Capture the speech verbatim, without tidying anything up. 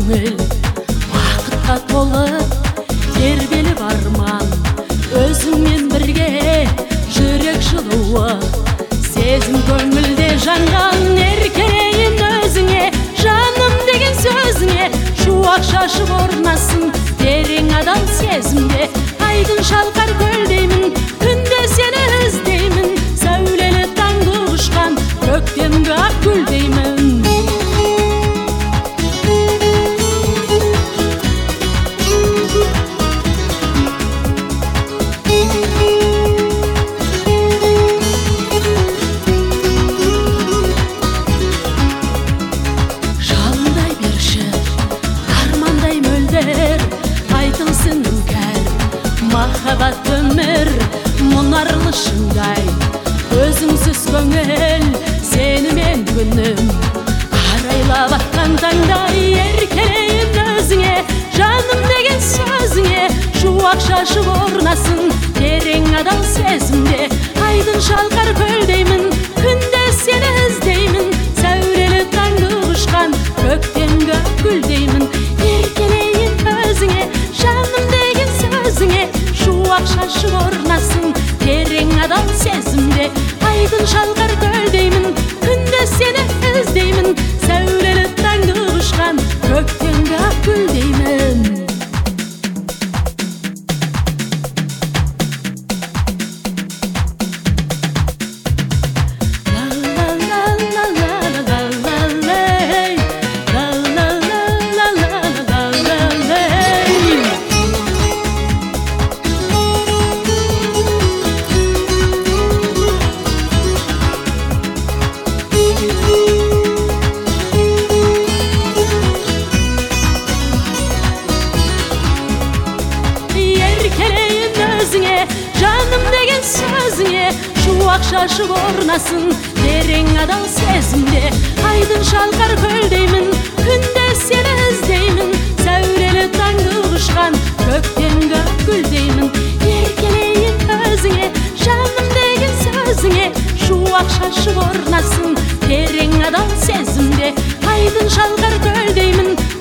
көңіл бақытқа толы, тербеліп арман өзіңмен бірге, жүрек жылуы сезім көңілде жанған. Еркелейін өзіңе, жаным деген сөзіңе, шуақ шашып орнасын терең адал сезімде. Айдын шалқар көлдеймін, күнде сені іздеймін, сәулелі таңды ұшқан көктемгі ақ гүлдеймін. Жалындай берші, армандай мөлдір, айтылсын үңкәр махаббат өмір, мұнарлы шыңдай өзіңсіз көңіл, сенімен күнім арайлап атқан таңдай. Еркелейін өзіңе, жаным деген сөзіңе, шуақ шашып орнасын терең адал сезімде. Айдын шалқар көлдеймін, күнде сені іздеймін, сәулелі таңды ұшқан көктемгі гүлдеймін. Еркелейін өзіңе, жаным деген сөзіңе, шуақ шашып орнасын терең адал сезімде. Айдын шалқар көлдеймін, күнде сені іздеймін, сәулелі таңды ұшқан көктемгі ақ гүлдеймін. Еркелейін өзіңе, жаным деген сөзіңе, шуақ шашып орнасын терең адал сезімде. Айдын шалқар көлдеймін, күнде сені іздеймін, сәулелі таңды ұшқан көктемгі гүлдеймін. Еркелейін өзіңе, жаным деген сөзіңе, шуақ шашып орнасын терең адал сезімде. Айдын шалқар көлдеймін,